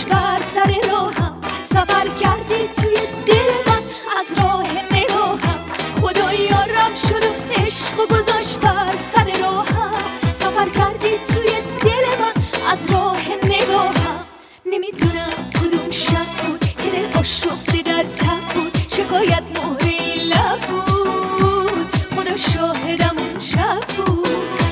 گذاشت بر سر راهم، سفر کردی توی دل من از راه نگاهم. خدا یارم شد و عشق گذاشت بر سر راهم، سفر کردی توی دل من از راه نگاهم. نمیدونم کدوم شب بود که دل آشفته در تب بود، شکایت مهر این لب بود، خدا شاهدم اون شب بود.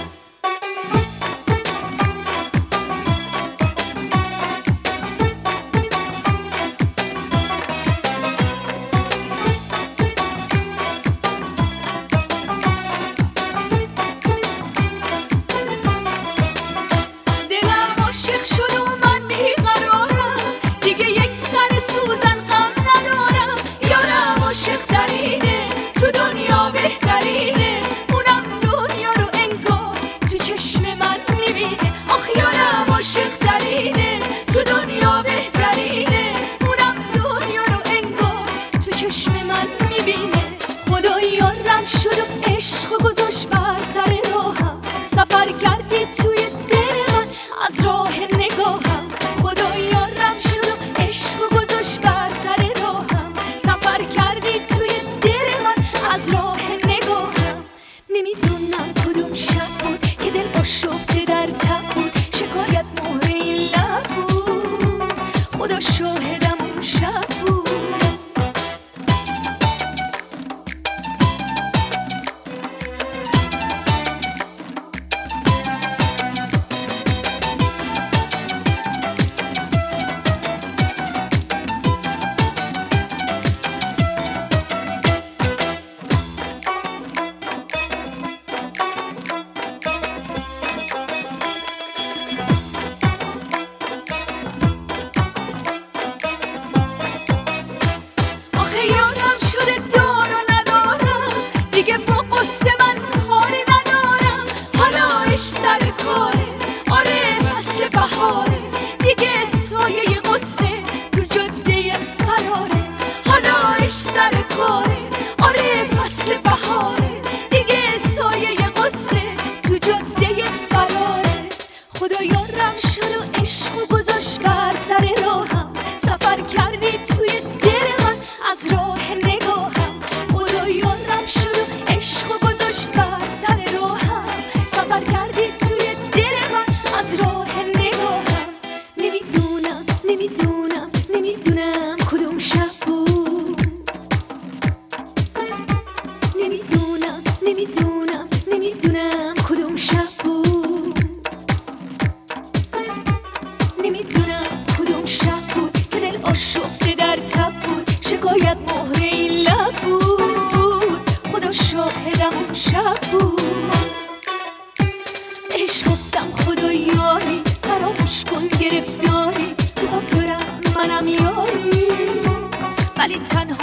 سفر کردی توی دل من از راه نگاهم. خدا یارم شد و عشق گذاشت بر سر راهم، سفر کردی توی دل من از راه نگاهم. نمیدونم کدوم شب بود که دل آشفته در تب بود، شکایت مهر این لب بود، خدا شاهدم اون شب بود. یادم شده دار و ندارم، دیگه با قصه من کاری ندارم. حالا عشق سر کاره، آره فصل بهاره، دیگه سایه قصه تو جاده فراره. حالا عشق سر کاره، آره فصل بهاره، دیگه سایه قصه تو جاده فراره. خدا یارم شد و عشق گذاشت بر سر راهم، سفر کردی توی دل من از راه نگاهم. خدا یارم شد و عشق گذاشت بر سر راهم، سفر کردی توی دل من از راه نگاهم. نمیدونم کدوم شب بود، نمیدونم کدوم شب بود، نمیدونم کدوم شب بود که دل آشفته در تب بود، شکایت مهر این لب بود، خدا شاهدم اون شب بود. بهش گفتم خدا یاری، فراموش کن گرفتاری، تو خود برم منم یاری، ولی تنها